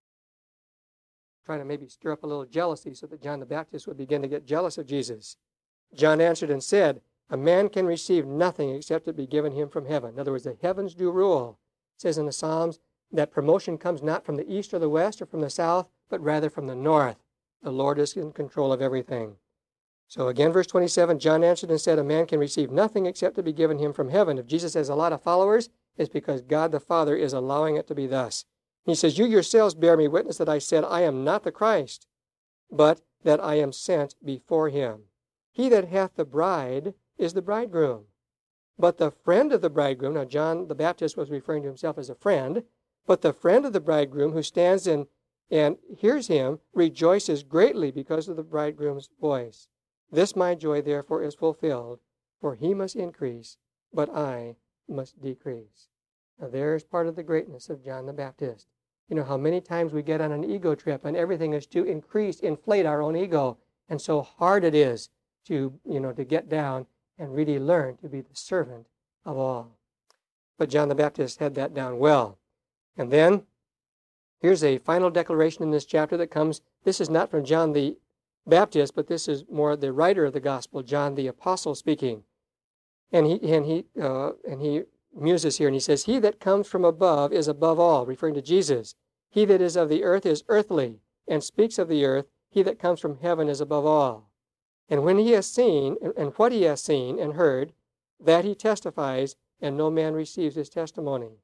Trying to maybe stir up a little jealousy so that John the Baptist would begin to get jealous of Jesus. John answered and said, a man can receive nothing except it be given him from heaven. In other words, the heavens do rule. It says in the Psalms that promotion comes not from the east or the west or from the south, but rather from the north. The Lord is in control of everything. So again, verse twenty-seven, John answered and said, a man can receive nothing except to be given him from heaven. If Jesus has a lot of followers, it's because God the Father is allowing it to be thus. He says, you yourselves bear me witness that I said, I am not the Christ, but that I am sent before him. He that hath the bride is the bridegroom. But the friend of the bridegroom, now John the Baptist was referring to himself as a friend, but the friend of the bridegroom who stands in and hears him rejoices greatly because of the bridegroom's voice. This my joy therefore is fulfilled, for he must increase, but I must decrease. Now there's part of the greatness of John the Baptist. You know how many times we get on an ego trip and everything is to increase, inflate our own ego, and so hard it is to, you know, to get down and really learn to be the servant of all. But John the Baptist had that down well. And then here's a final declaration in this chapter that comes, this is not from John the Baptist, but this is more the writer of the gospel, John the apostle speaking. And he and he uh, and he muses here, and he says, he that comes from above is above all, referring to Jesus. He that is of the earth is earthly, and speaks of the earth. He that comes from heaven is above all. And when he has seen, and what he has seen and heard, that he testifies, and no man receives his testimony.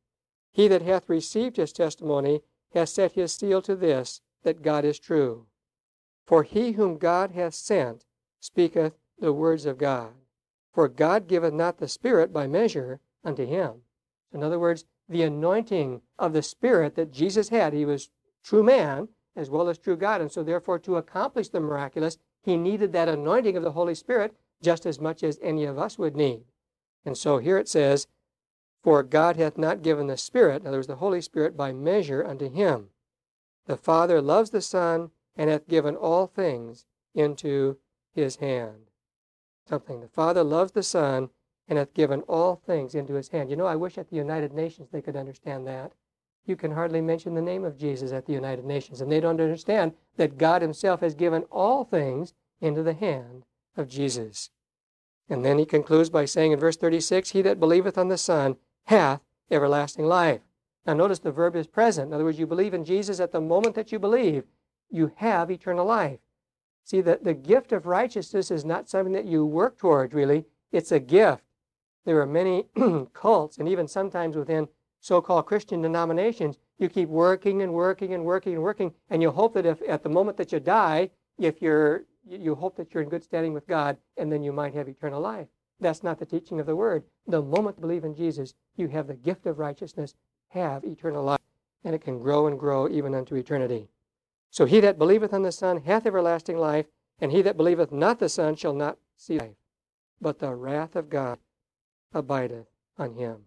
He that hath received his testimony hath set his seal to this, that God is true. For he whom God hath sent speaketh the words of God. For God giveth not the Spirit by measure unto him. In other words, the anointing of the Spirit that Jesus had, he was true man as well as true God, and so therefore to accomplish the miraculous, he needed that anointing of the Holy Spirit just as much as any of us would need. And so here it says, for God hath not given the Spirit, in other words, the Holy Spirit, by measure unto him. The Father loves the Son, and hath given all things into his hand. Something. The Father loves the Son, and hath given all things into his hand. You know, I wish at the United Nations they could understand that. You can hardly mention the name of Jesus at the United Nations, and they don't understand that God himself has given all things into the hand of Jesus. And then he concludes by saying in verse thirty-six, he that believeth on the Son hath everlasting life. Now notice the verb is present. In other words, you believe in Jesus at the moment that you believe, you have eternal life. See, that the gift of righteousness is not something that you work towards, really. It's a gift. There are many cults, and even sometimes within so-called Christian denominations, you keep working and working and working and working, and you hope that if at the moment that you die, if you're, you hope that you're in good standing with God, and then you might have eternal life. That's not the teaching of the Word. The moment you believe in Jesus, you have the gift of righteousness, have eternal life, and it can grow and grow even unto eternity. So he that believeth on the Son hath everlasting life, and he that believeth not the Son shall not see life, but the wrath of God abideth on him.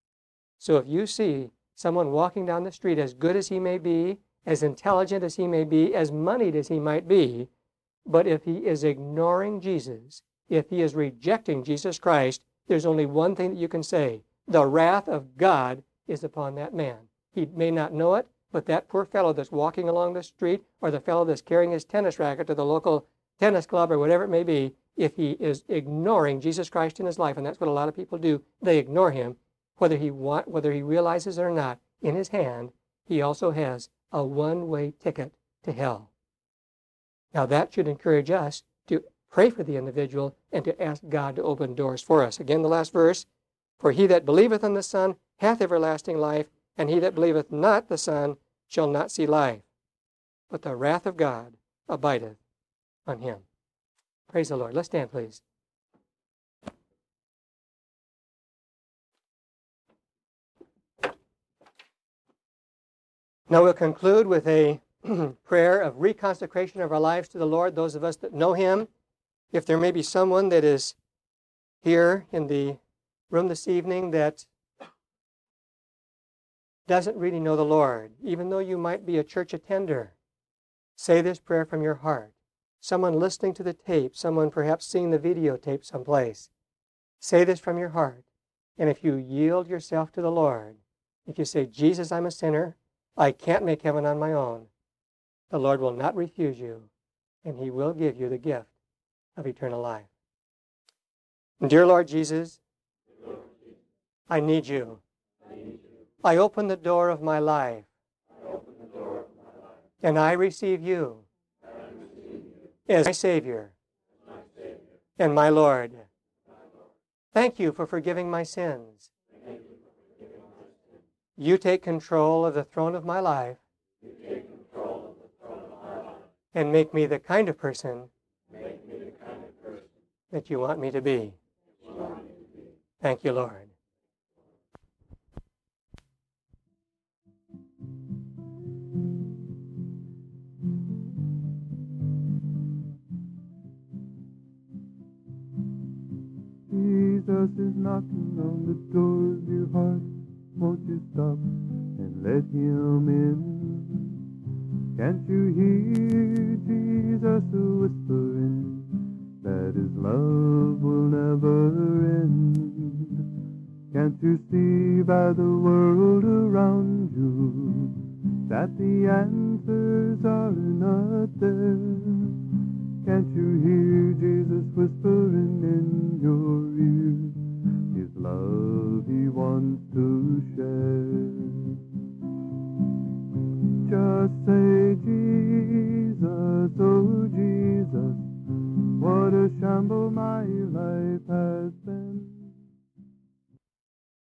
So if you see someone walking down the street, as good as he may be, as intelligent as he may be, as moneyed as he might be, but if he is ignoring Jesus, if he is rejecting Jesus Christ, there's only one thing that you can say: the wrath of God is upon that man. He may not know it, but that poor fellow that's walking along the street, or the fellow that's carrying his tennis racket to the local tennis club or whatever it may be, if he is ignoring Jesus Christ in his life, and that's what a lot of people do, they ignore him, whether he want, whether he realizes it or not, in his hand, he also has a one-way ticket to hell. Now that should encourage us to pray for the individual and to ask God to open doors for us. Again, the last verse, for he that believeth on the Son hath everlasting life, and he that believeth not the Son shall not see life, but the wrath of God abideth on him. Praise the Lord. Let's stand, please. Now we'll conclude with a prayer of reconsecration of our lives to the Lord, those of us that know him. If there may be someone that is here in the room this evening that doesn't really know the Lord, even though you might be a church attender, say this prayer from your heart. Someone listening to the tape, someone perhaps seeing the videotape someplace, say this from your heart. And if you yield yourself to the Lord, if you say, Jesus, I'm a sinner, I can't make heaven on my own, the Lord will not refuse you, and he will give you the gift of eternal life. Dear Lord Jesus, I need you. I open the door of my life, and I receive you as my Savior and my Lord. Thank you for forgiving my sins. You take control of the throne of my life and make me the kind of person that you want me to be. Thank you, Lord. Jesus is knocking on the door of your heart. Won't you stop and let him in? Can't you hear Jesus whispering that his love will never end? Can't you see by the world around you that the answers are not there? Can't you hear Jesus whispering in your ear his love he wants to share? Just say, Jesus, oh Jesus, what a shamble my life has been.